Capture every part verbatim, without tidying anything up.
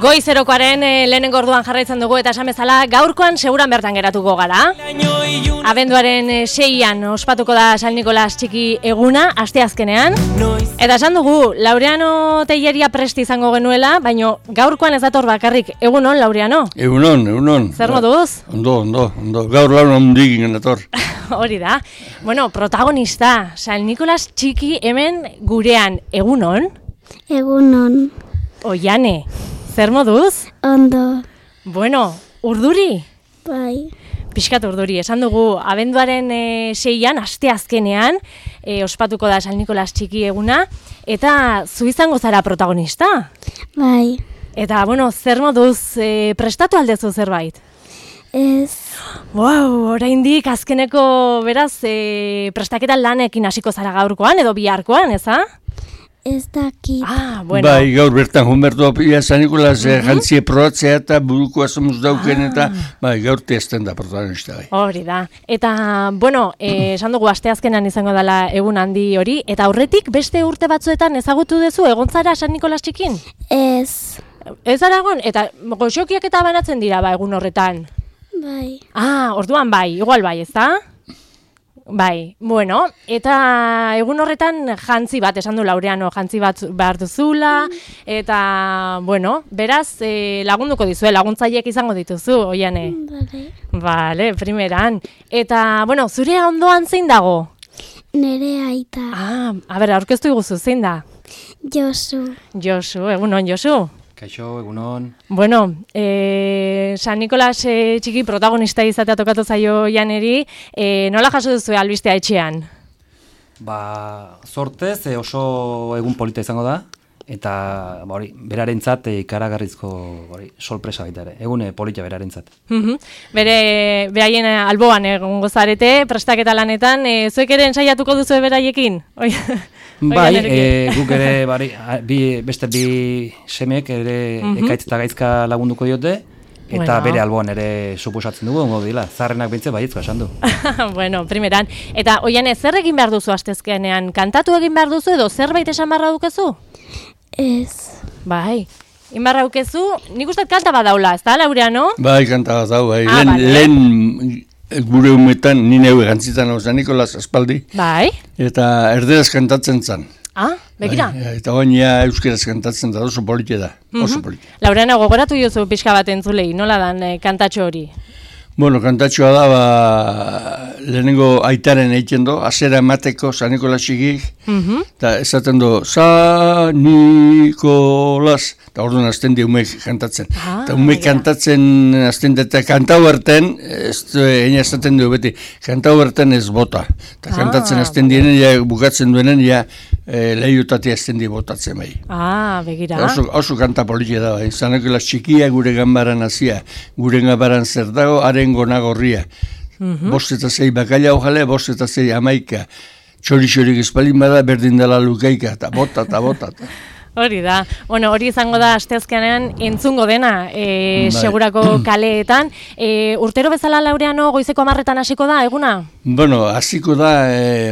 Goizerokoaren e, lehenengo orduan jarraitzen dugu eta esan bezala gaurkoan seguran bertan geratuko gara. Abenduaren e, seian ospatuko da San Nikolas txiki eguna, asteazkenean. Eta esan dugu, Laureano Telleria presti izango genuela, baino gaurkoan ez dator bakarrik. Egunon, Laureano? Egunon, egunon. Zer moduz? Ondo, ondo, ondo. Gaur laun ondik genator. Hori da. Bueno, protagonista, San Nikolas txiki hemen gurean. Egunon? Egunon. Oiane. Zer moduz? Ondo. Bueno, urduri? Bai. Pixkat urduri, esan dugu, abenduaren e, seian, asteazkenean, e, ospatuko da San Nikolas txiki eguna, eta zu izango zara protagonista? Bai. Eta, bueno, zer moduz, e, prestatu aldezu zerbait? Ez. Wow, oraindik azkeneko, beraz, e, prestaketa lanekin hasiko zara gaurkoan, edo biharkoan, eza? Ez dakit. Ah, bueno. Bai, gaur bertan junbertu apia San Nikolas uh -huh. jantzie probatzea eta buruko asomuz dauken ah. eta bai, gaur testen da protagonista. Bai. Hori da. Eta, bueno, eh, esan dugu asteazkenan izango dela egun handi hori, eta aurretik beste urte batzuetan ezagutu duzu egon zara San Nikolas txikin? Ez. Ez zara egon? Eta goxokiak eta banatzen dira ba egun horretan? Bai. Ah, orduan bai, igual bai, ezta? Bai, bueno, eta egun horretan jantzi bat, esan du Laureano, jantzi bat behar duzula, eta, bueno, beraz, e, lagunduko dizue, laguntzaileek izango dituzu, Oiane. Bale. Bale, primeran. Eta, bueno, zure ondoan zein dago? Nere aita. Ah, a ber, aurkeztu iguzu, zein da? Josu. Josu, egunon, Josu. Kaixo, egunon. Bueno, eh, San Nikolas eh, txiki protagonista izatea tokatu zaio Janeri, eh, nola jaso duzu albistea etxean? Ba, sortez e, oso egun polita izango da, eta ba, hori, berarentzat e, ikaragarrizko hori, sorpresa baita ere, egun e, polita berarentzat. Uh-huh. Bere, beraien alboan egongo zarete, prestaketa lanetan, e, zuek ere ensaiatuko duzu beraiekin? Oi. Bai, e, guk ere bari, bi, beste bi semek ere uh-huh. ekaitz eta gaizka lagunduko diote, eta bueno. Bere alboan ere suposatzen dugu, ongo dila, zaharrenak bintze baietz esan du. Bueno, primeran. Eta Oiane, zer egin behar duzu astezkenean? Kantatu egin behar duzu edo zerbait esan barra dukezu? Ez. Bai. Inbarra dukezu, nik uste kanta bat daula, ez da, Laureano? Bai, kanta bat dau, bai. Ah, Lehen, vale. lehen gure umetan, nire hau gantzitan hau San Nikolas aspaldi. Bai. Eta erderaz kantatzen zan. Ah, begira. Bai, eta oin ja euskeraz kantatzen da, oso polite da, oso polite. Laureano, gogoratu jozu pixka bat entzulei, nola dan eh, kantatxo hori? Bueno, kantatxoa da, ba, lehenengo aitaren egiten do, azera emateko San Nikolas txikik, eta esaten do, San Nikolas, eta orduan azten di umeek kantatzen. Ah, eta umeek ja. kantatzen azten da, eta kantau berten, ez egin esaten du beti, kantau berten ez bota. Eta Ah, kantatzen azten dienen, ja, bukatzen duenen, ja, e, lehiutatea azten di botatzen bai. Ah, begira. Oso, oso kanta politia da, bai. San Nikolas txikia gure ganbaran hasia, gure ganbaran zer dago, haren gonagorria. Mm-hmm. Bost eta zei bakaila ojale, bost eta zei amaika. Txori-txorik espalin bada, berdin dela lukaika, eta bota, eta bota. Ta. Hori da. Bueno, hori izango da asteazkenean entzungo dena, e, Bai. segurako kaleetan. E, urtero bezala Laureano goizeko hamarretan hasiko da, eguna? Bueno, hasiko da, e,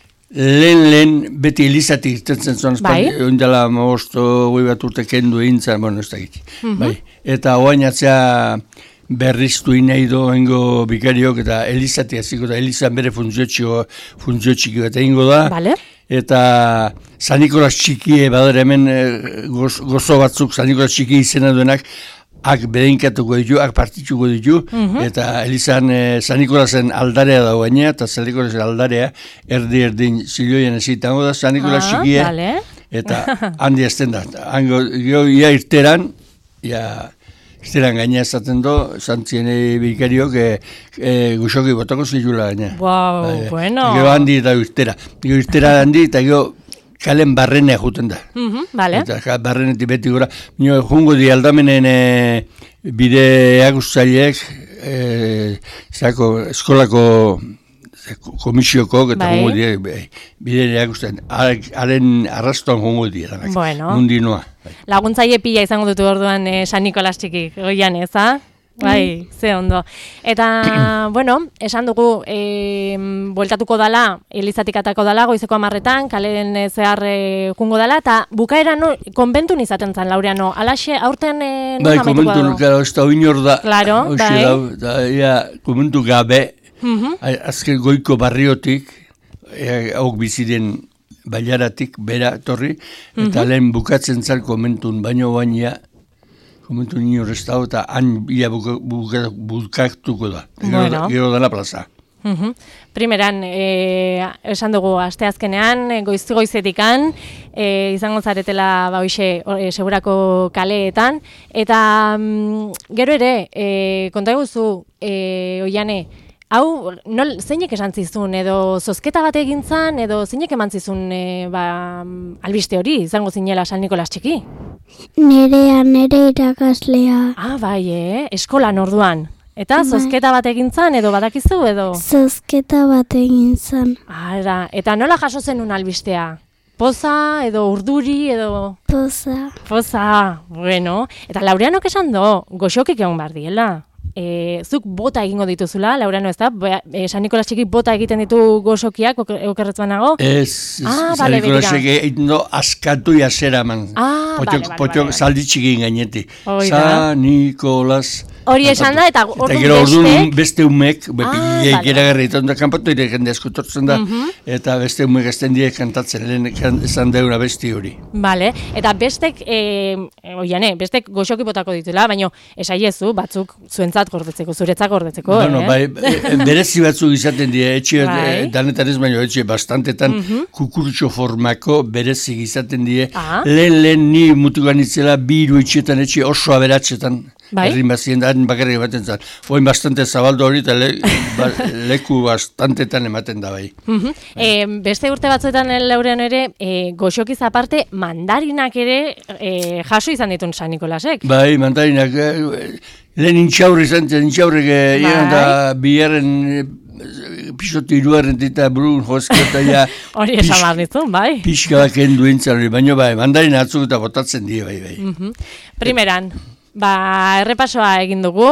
lehen lehen beti elizatik irtetzen zuen, Bai. oindela mosto goi bat urte kendu egin zen, bueno, ez da egin. Mhm. Bai. Eta oain atzea berriztu inai doengo bikariok eta elizati hasiko da, elizan bere funtzio txiki bat egingo da. Vale. Eta San Nikolas txikie badara hemen e, goz, gozo batzuk San Nikolas txiki izena duenak, ak bedeinkatuko ditu, ak partituko ditu, Mhm. eta elizan e, San Nikolasen aldarea da guaina, eta San Nikolasen aldarea erdi erdin zilioien ezitango da San Nikolas Ah, txikie, vale. eta handi ezten da. Hango, jo, ia irteran, ia irteran gaina esaten do, zantziene bikariok, e, e, guxoki botako zilula gaina. Wow, Bai, bueno. Gero handi eta irtera. Gero irtera handi eta gero kalen barrenea juten da. Mhm, vale. Eta ja, barrenetik beti gora. Nio, jungo di aldamenen e, bide agustzaileek, e, zako, eskolako komisioko, eta Bai. jungo di, e, bide agustzaileek, haren arrastoan jungo di. Danak, Bueno. Mundinoa. Laguntzaile pila izango dutu orduan eh, San Nikolas txikik, goian, eza? Bai, ze ondo. Eta, bueno, esan dugu, e, bueltatuko dala, Elizatik atako dala, goizeko amarretan, kalen zehar e, jungo dala, eta bukaera no, konbentun izaten zan, Laureano. Alaxe, aurten e, bai, konbentun, claro, ez da oinor da. Claro, bai. Da, da, ja, konbentu gabe, uh-huh. azken goiko barriotik, hauk e, biziren bailaratik, bera, torri, eta uh-huh. lehen bukatzen zan konbentun, baino baina, komentu nio restau eta han ia bukatuko da. Bueno. Gero dela plaza. Uh-huh. Primeran, e, esan dugu asteazkenean, goizti goizetikan, e, izango zaretela ba hoixe e, segurako kaleetan, eta mm, gero ere, e, konta eguzu, e, Oiane, hau, nol, zeinek esan zizun, edo zozketa bat egin zan, edo zeinek eman zizun e, ba, albiste hori, izango zinela San Nikolas txiki? Nerea, nere irakaslea. Ah, bai, eh? Eskolan orduan. Eta bai. Zozketa bat egin zan, edo badakizu, edo? Zozketa bat egin zan. Ara, eta nola jaso zenun albistea? Poza, edo urduri, edo... Poza. Poza, bueno. Eta Laureanok esan do, goxokik egon behar diela. E, zuk bota egingo dituzula, Laureano, ez da? E, San Nikolas txiki bota egiten ditu gozokiak, okerretzen nago? Ez, ah, San vale, Nikolas txiki no, askatu jasera man. Ah, potxok, vale, potxok, vale. Saldi txikin gaineti. Oida. San Nikolas... Hori esan da, eta orduan bestek... Eta gero orduan beste umek, ah, gira garritan da, kanpatu ere jende asko tortzen da, uh-huh. eta beste umek azten die kantatzen, lehen esan deuna besti hori. Bale, eta bestek, e, oiane, bestek goxoki botako ditula, baina esaiezu, batzuk zuentzat gordetzeko, zuretzat gordetzeko, bueno, eh? Bai, berezi batzuk izaten die, etxe, bai. danetan ez baino, etxe, bastantetan uh-huh. kukurutxo formako berezi izaten die, ah. lehen lehen ni mutugan itzela, bi hiru etxetan etxe oso aberatzetan, bai? Herrin bazien da, bakarrik ematen zan. Oin bastante zabaldo hori eta le, ba, leku bastantetan ematen da bai. Uh-huh. E, beste urte batzuetan Laurean ere, e, goxokiz aparte, mandarinak ere e, jaso izan ditun San Nikolasek. Bai, mandarinak, e, lehen intxaurri izan zen, intxaurrik bai. Eta biherren pisotu iruaren dita burun jozketa ja... Hori esan behar nizun, bai. Pixka bakeen duentzan hori, baina bai, mandarin atzuk eta botatzen die, bai, bai. Uh-huh. Primeran, ba, errepasoa egin dugu,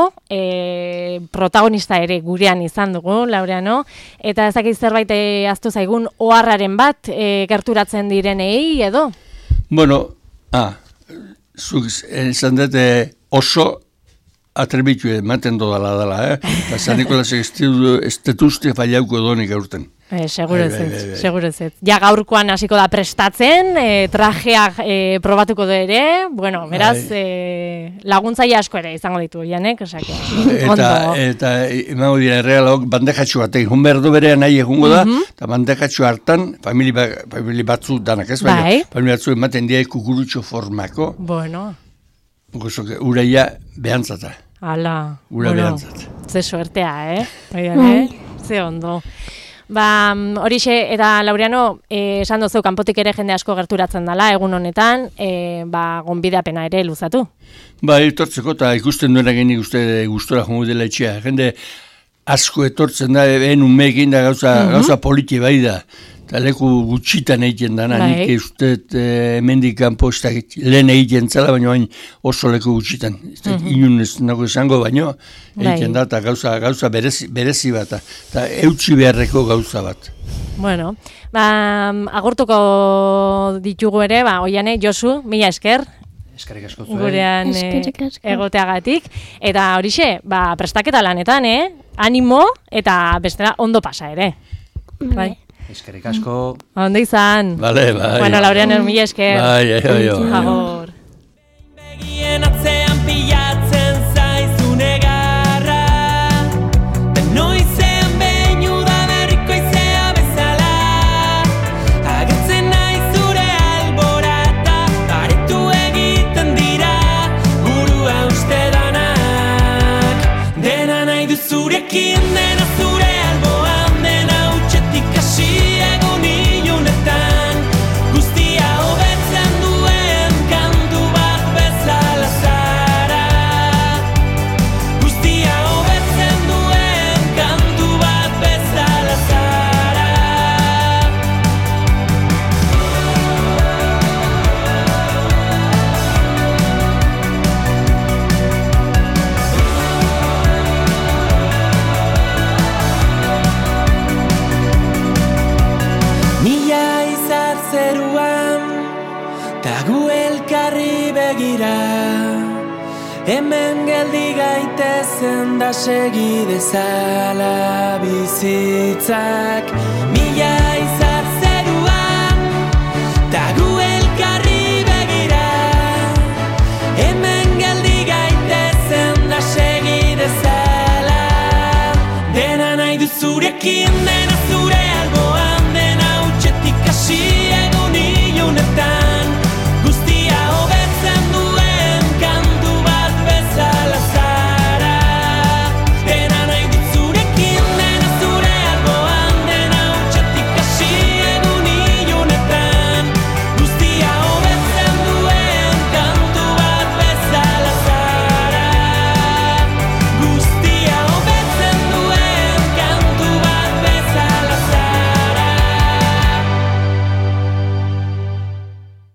e, protagonista ere gurean izan dugu, Laureano, eta ezakiz zerbait aztu zaigun oharraren bat e, gerturatzen direnei edo? Bueno, ah, zuk izan dute oso atrebitu ematen dodala dela, eh? Eta San Nikolas ez detuzte fallauko donik aurten. E, seguro ez, seguro ez. Ja gaurkoan hasiko da prestatzen, e, trajeak e, probatuko du ere, bueno, beraz, e, laguntzaile asko ere izango ditu, Janek, osake. Eta, eta emango dira erregalok bandejatxu batek, egun behar du berean nahi egungo da, eta uh-huh. bandejatxu hartan, famili, ba, famili batzu danak ez, baina, bai. Famili batzu ematen dira kukurutxo formako. Bueno. Gozoke, uraia behantzata. Ala, ura bueno, behantzat. Ze suertea, eh? Oian, eh? Ze ondo. Ba, horixe, eta Laureano, eh, esan dozu, kanpotik ere jende asko gerturatzen dela, egun honetan, eh, ba, gonbidapena ere luzatu. Ba, etortzeko, eta ikusten duena genik uste gustora jongo dela etxea. Jende asko etortzen da, ben umeekin da gauza, uh-huh. gauza politi bai da. Eta leku gutxitan egiten dana, bai. Nik uste eh, hemendik kanpo lehen egiten zela, baina bain oso leku gutxitan. Uh-huh. Inun ez nago esango, baina egiten da, eta gauza, gauza berezi, berezi bat, eta eutxi beharreko gauza bat. Bueno, ba, agurtuko ditugu ere, ba, Oiane, Josu, mila esker. Eskerrik asko zuen. Gurean e, egoteagatik. Eta horixe, ba, prestaketa lanetan, eh? Animo, eta bestela ondo pasa ere. Bai. Eskerrik asko. Ondo izan. Vale, bai. Bueno, Laureano, mila esker. Bai, bai, bai. Agor. Begien atzean pilatzen zaizu negarra, noizen behin udaberriko izea bezala, agertzen nahi zure alborata, baretu egiten dira burua uste danak, dena nahi du zurekin, dena zure alboan, dena utxetik hasi egun ilunetan, guztia hobetzen duen kan ta gu elkarri begira. Hemen geldi gaitezen da segi dezala bizitzak. Mila izar zeruan, ta gu elkarri begira. Hemen geldi gaitezen da segi dezala. Dena nahi du zurekin, dena